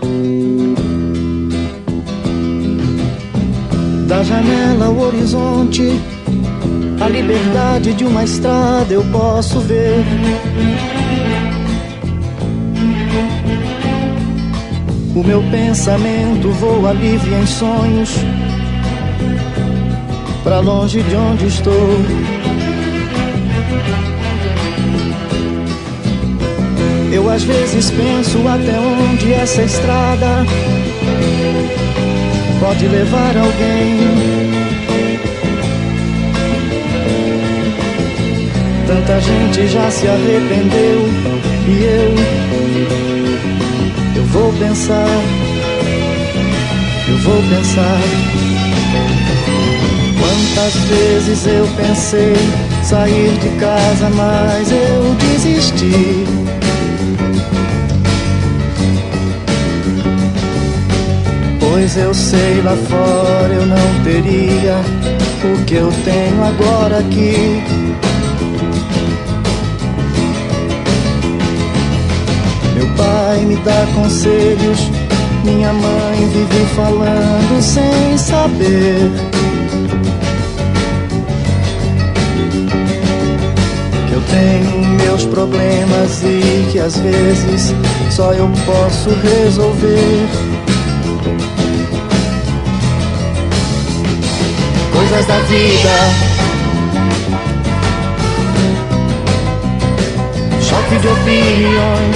Da janela ao horizonte, a liberdade de uma estrada eu posso ver. O meu pensamento voa livre em sonhos, pra longe de onde estou. Eu às vezes penso até onde essa estrada pode levar alguém. Tanta gente já se arrependeu e eu vou pensar, quantas vezes eu pensei sair de casa, mas eu desisti. Pois eu sei, lá fora eu não teria o que eu tenho agora aqui. Meu pai me dá conselhos, minha mãe vive falando sem saber. Que eu tenho meus problemas e que às vezes só eu posso resolver. Coisas da vida, choque de opiniões.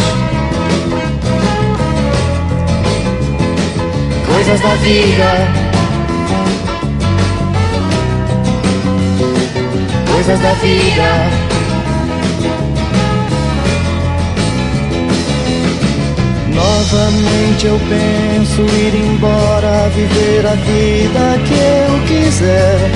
Coisas da vida, coisas da vida. Novamente eu penso ir embora, viver a vida que eu quiser.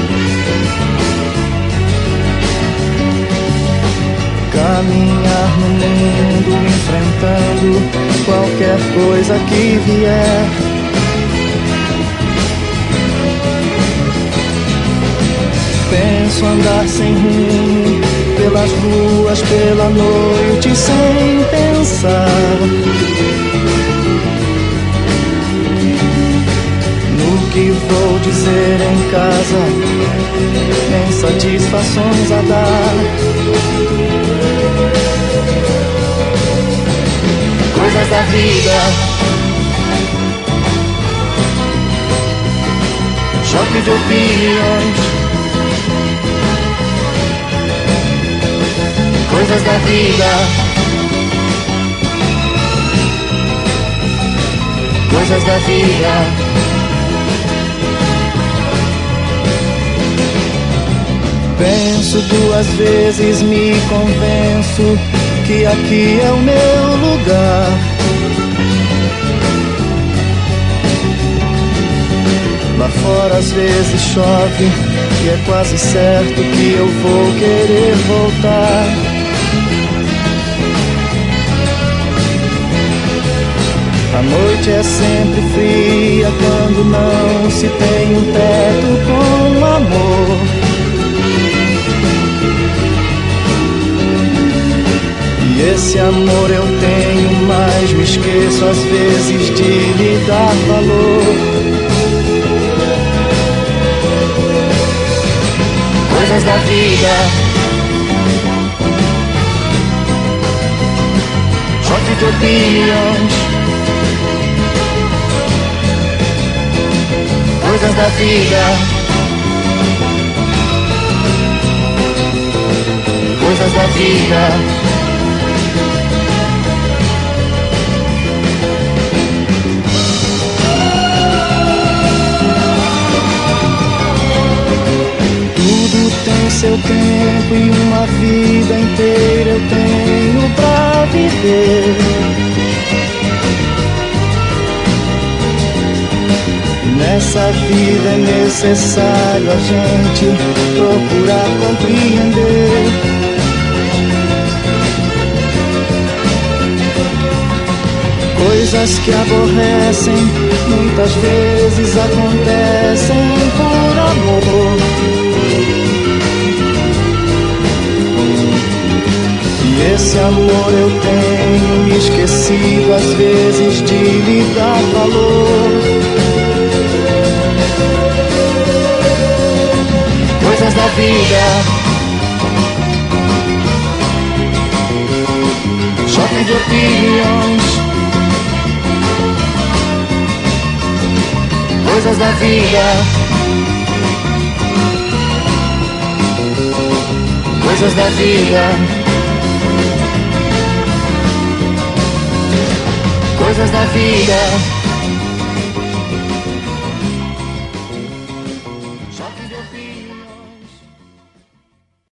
Caminhar no mundo enfrentando qualquer coisa que vier. Penso andar sem rumo pelas ruas, pela noite, sem pensar no que vou dizer em casa, nem satisfações a dar. Coisas da vida, choque de opiniões. Coisas da vida, coisas da vida. Penso duas vezes, me convenço que aqui é o meu lugar. Lá fora às vezes chove e é quase certo que eu vou querer voltar. A noite é sempre fria quando não se tem um teto com amor. E esse amor eu tenho, mas me esqueço às vezes de lhe dar valor. Coisas da vida, choque de opiniões. Coisas da vida, coisas da vida. Tudo tem seu tempo e uma vida inteira eu tenho pra viver. Nessa vida é necessário a gente procurar compreender. Coisas que aborrecem muitas vezes acontecem por amor. E esse amor eu tenho esquecido às vezes de lhe dar valor. Coisas da vida, choque de opiniões. Coisas da vida, coisas da vida, coisas da vida.